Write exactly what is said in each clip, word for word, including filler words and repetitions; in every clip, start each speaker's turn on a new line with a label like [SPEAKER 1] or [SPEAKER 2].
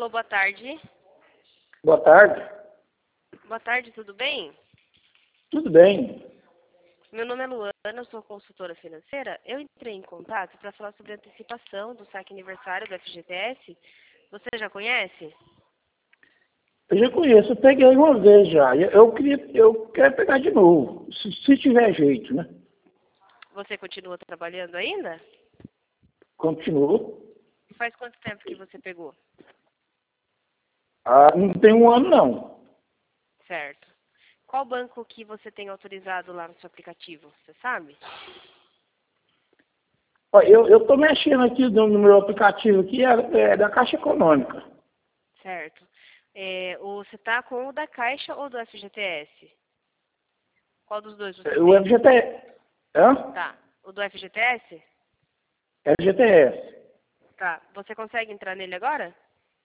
[SPEAKER 1] Alô, boa tarde.
[SPEAKER 2] Boa tarde.
[SPEAKER 1] Boa tarde, tudo bem?
[SPEAKER 2] Tudo bem.
[SPEAKER 1] Meu nome é Luana, eu sou consultora financeira. Eu entrei em contato para falar sobre a antecipação do saque aniversário do F G T S. Você já conhece?
[SPEAKER 2] Eu já conheço, eu peguei uma vez já. Eu, eu queria, eu quero pegar de novo, se, se tiver jeito, né?
[SPEAKER 1] Você continua trabalhando ainda?
[SPEAKER 2] Continuo.
[SPEAKER 1] Faz quanto tempo que você pegou?
[SPEAKER 2] Ah, não tem um ano não.
[SPEAKER 1] Certo. Qual banco que você tem autorizado lá no seu aplicativo? Você sabe?
[SPEAKER 2] Ó, eu estou mexendo aqui no, no meu aplicativo aqui, é, é da Caixa Econômica.
[SPEAKER 1] Certo. É, o- você está com o da Caixa ou do F G T S? Qual dos dois você
[SPEAKER 2] O
[SPEAKER 1] tem?
[SPEAKER 2] F G T S. Hã?
[SPEAKER 1] Tá. O do F G T S?
[SPEAKER 2] F G T S.
[SPEAKER 1] Tá. Você consegue entrar nele agora?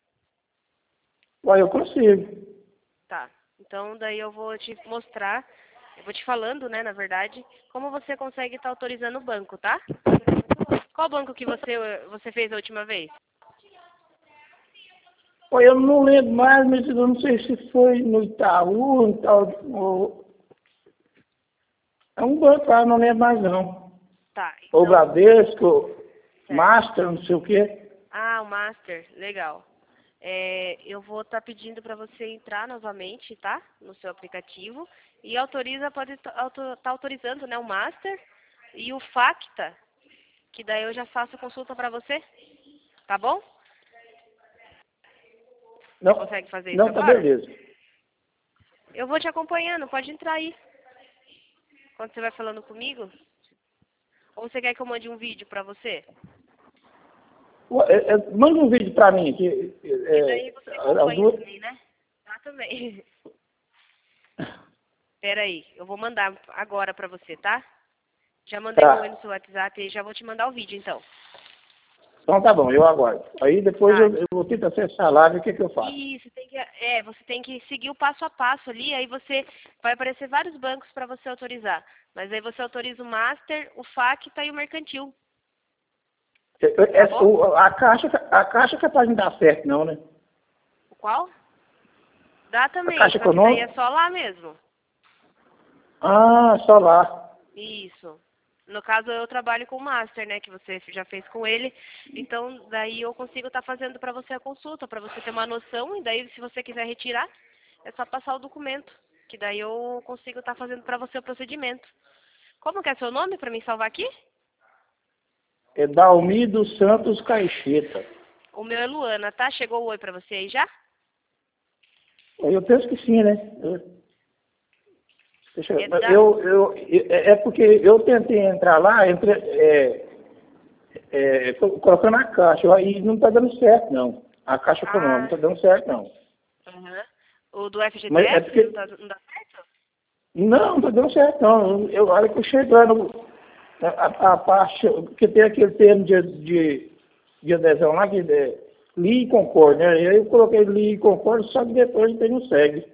[SPEAKER 2] Ó, eu consigo.
[SPEAKER 1] Tá. Então, daí eu vou te mostrar, eu vou te falando, né, na verdade, como você consegue estar autorizando o banco, tá? Qual banco que você, você fez a última vez?
[SPEAKER 2] Ó, eu não lembro mais, mas eu não sei se foi no Itaú, no tal, no- é um banco lá, não lembro mais não.
[SPEAKER 1] Tá,
[SPEAKER 2] Ou
[SPEAKER 1] então,
[SPEAKER 2] Bradesco,
[SPEAKER 1] certo.
[SPEAKER 2] Master, não sei o quê.
[SPEAKER 1] Ah, o Master, legal. É, eu vou estar pedindo para você entrar novamente, tá? No seu aplicativo. E autoriza, pode estar autorizando, né, o Master e o Facta, que daí eu já faço a consulta para você, tá bom? Você
[SPEAKER 2] Não,
[SPEAKER 1] consegue fazer isso
[SPEAKER 2] não, tá
[SPEAKER 1] agora?
[SPEAKER 2] beleza.
[SPEAKER 1] Eu vou te acompanhando, pode entrar aí. Quando você vai falando comigo? Ou você quer que eu mande um vídeo pra você?
[SPEAKER 2] Ué, é, é, manda um vídeo pra mim aqui.
[SPEAKER 1] E daí
[SPEAKER 2] É,
[SPEAKER 1] você
[SPEAKER 2] as
[SPEAKER 1] acompanha
[SPEAKER 2] duas.
[SPEAKER 1] também, né? Tá também. Pera aí, eu vou mandar agora pra você, tá? Já mandei um oi no
[SPEAKER 2] Tá.
[SPEAKER 1] seu WhatsApp e já vou te mandar o vídeo, então.
[SPEAKER 2] Então tá bom, eu aguardo. Aí depois
[SPEAKER 1] Tá.
[SPEAKER 2] eu, eu vou tentar acessar lá e ver o que, que eu faço.
[SPEAKER 1] Isso, tem que, é, você tem que seguir o passo a passo ali, aí você vai aparecer vários bancos para você autorizar. Mas aí você autoriza o Master, o Facta e o Mercantil,
[SPEAKER 2] É, é,
[SPEAKER 1] tá
[SPEAKER 2] é,
[SPEAKER 1] bom?
[SPEAKER 2] o- a, caixa, a caixa é capaz de não dar certo, não, né?
[SPEAKER 1] O qual? Dá
[SPEAKER 2] A
[SPEAKER 1] também,
[SPEAKER 2] Caixa
[SPEAKER 1] só que daí é
[SPEAKER 2] Econômica?
[SPEAKER 1] só lá mesmo.
[SPEAKER 2] Ah, só lá.
[SPEAKER 1] Isso. No caso, eu trabalho com o Master, né, que você já fez com ele. Então, daí eu consigo estar fazendo para você a consulta, para você ter uma noção. E daí, se você quiser retirar, é só passar o documento, que daí eu consigo estar fazendo para você o procedimento. Como que é seu nome para mim salvar aqui?
[SPEAKER 2] É Dalmi dos Santos Caixeta.
[SPEAKER 1] O meu é Luana, tá? Chegou o oi para você aí já?
[SPEAKER 2] Eu penso que sim, né? Eu, deixa
[SPEAKER 1] É
[SPEAKER 2] eu,
[SPEAKER 1] da...
[SPEAKER 2] eu, eu- é é porque eu tentei entrar lá, entre, é, é, co- colocando a caixa, aí não está dando certo, não. A Caixa Econômica não
[SPEAKER 1] Ah,
[SPEAKER 2] está dando certo, não.
[SPEAKER 1] aham. O do
[SPEAKER 2] Mas é
[SPEAKER 1] F G T S não,
[SPEAKER 2] porque,
[SPEAKER 1] tá, não dá certo?
[SPEAKER 2] não, não está dando certo, não. Eu, a hora que eu chegando, a, a, a parte, porque tem aquele termo de, de, de adesão lá, que é li e concordo, né? E aí eu coloquei li e concordo, só que depois ele não segue.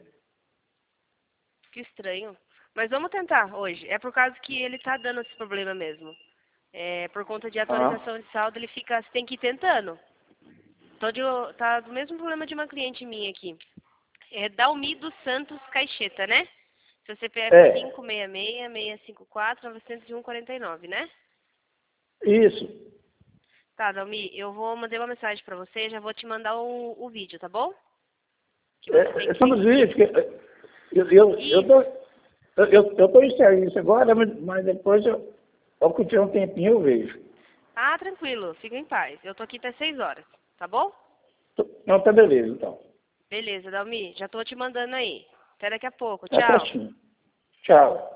[SPEAKER 1] Que estranho. Mas vamos tentar hoje. É por causa que ele tá dando esse problema mesmo. É, por conta de
[SPEAKER 2] Ah,
[SPEAKER 1] atualização de saldo, ele fica, você tem que ir tentando. Tô de, tá do mesmo problema de uma cliente minha aqui. É Dalmi dos Santos Caixeta, né? Seu C P F é
[SPEAKER 2] é,
[SPEAKER 1] cinco seis seis, seis cinco quatro, nove zero um, quatro nove, né?
[SPEAKER 2] isso.
[SPEAKER 1] Tá, Dalmi, eu vou mandar uma mensagem pra você e já vou te mandar o, o vídeo, tá bom? Que
[SPEAKER 2] É,
[SPEAKER 1] você tem
[SPEAKER 2] é
[SPEAKER 1] que
[SPEAKER 2] só nos
[SPEAKER 1] seguir.
[SPEAKER 2] vídeos, que é, eu, eu, eu tô,
[SPEAKER 1] Isso.
[SPEAKER 2] eu, eu eu tô em serviço agora, mas, mas depois eu, ao que tiver um tempinho eu vejo.
[SPEAKER 1] Ah, tranquilo, fica em paz. Eu tô aqui até seis horas, tá bom?
[SPEAKER 2] Tô- Não, tá beleza, então.
[SPEAKER 1] Beleza, Dalmi, já tô te mandando aí. Até daqui a pouco.
[SPEAKER 2] Tá
[SPEAKER 1] Tchau.
[SPEAKER 2] certinho. Tchau.